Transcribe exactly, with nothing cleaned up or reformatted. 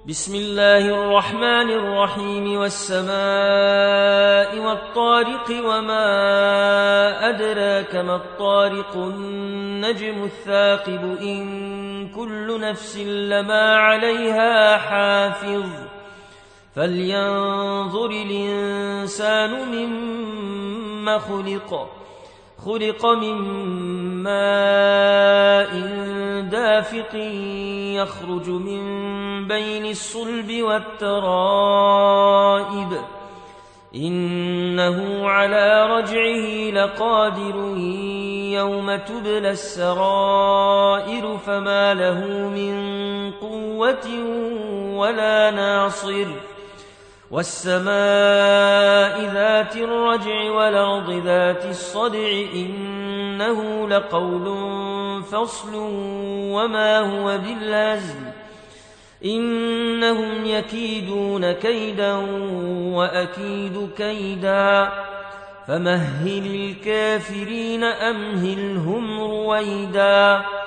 بسم الله الرحمن الرحيم والسماء والطارق وما أدراك ما الطارق النجم الثاقب إن كل نفس لما عليها حافظ فلينظر الإنسان مما خلق خلق من ماء دافق يخرج من بين الصلب والترائب إنه على رجعه لقادر يوم تبلى السرائر فما له من قوة ولا ناصر والسماء ذات الرجع والأرض ذات الصدع إنه لقول فصل وما هو بالهزل إنهم يكيدون كيدا وأكيد كيدا فمهل الكافرين أمهلهم رويدا.